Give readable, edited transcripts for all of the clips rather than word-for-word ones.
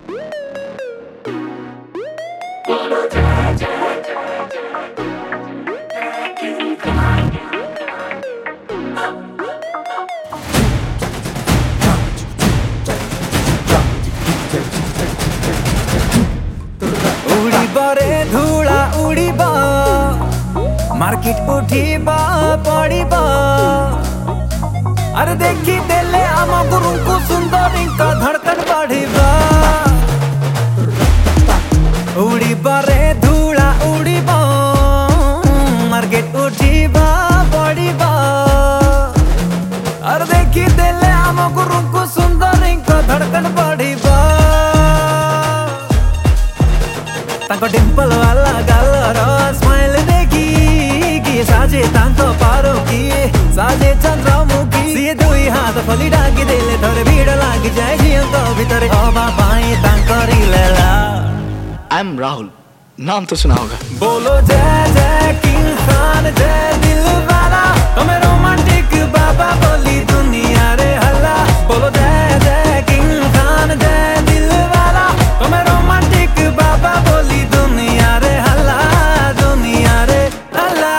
रे धूला उड़ीबा मार्केट उठीबा पड़ीबा अरे देखी देले आम गुरु को सुंदर का धड़कन बढ़ीबा उड़ीबा रे धूला उड़ीबा मार्केट उठीबा पड़ीबा अरे देखी देले आम गुरु को सुंदर का धड़कन बढ़ीबा तांको डिंपल वाला गालर स्माइल देखी कि साजे तांको पारो की साजे चंद्रमुखी सिए दुई हाथ फली डाकी देले थोड़े भीड़ लागी जाए जियंको भीतरे अबा पाए तांको रिलेला। आई एम राहुल, नाम तो सुना होगा। बोलो जय जय किंग खान जय दिल वाला तुम्हें रोमांटिक बाबा बोली दुनिया रे हल्ला। बोलो जय जय किंग खान जय दिल वाला तुम्हें रोमांटिक बाबा बोली दुनिया रे हल्ला दुनिया रे हल्ला।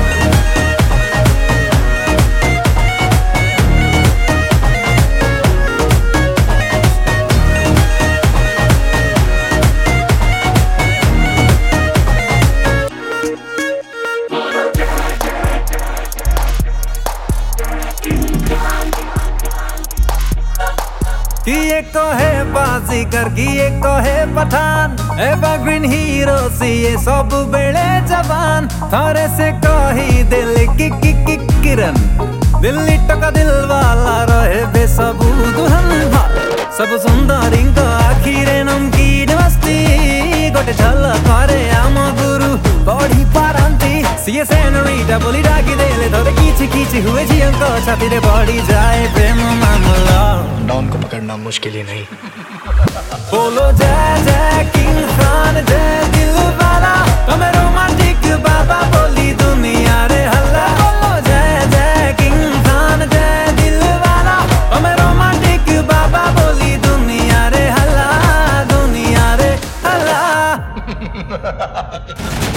कि ये को है बाजीगर की ये को है पठान एवरग्रीन हीरो सी ये सब बेड़े जवान थारे से कही दिल की किरण दिल्ली टका दिल वाला रहे बेसबू दुल्हन सब सुंदर इनको आखिरे नमकीन मस्ती गोटे झल करे आम गुरु बड़ी पारंती सीए सेनोरिटा बोली डाकी देले थोड़े कीची हुए जियंको छाती रे बढ़ी जाए प्रेम मामला। डॉन को पकड़ना मुश्किल ही नहीं। बोलो जय जय किंग खान जय दिल वाला तुम्हें रोमांटिक बाबा बोली दुनिया रे हल्ला। बोलो जय जय किंग खान जय दिल वाला तुम्हें रोमांटिक बाबा बोली दुनिया रे हल्ला दुनिया रे हल्ला।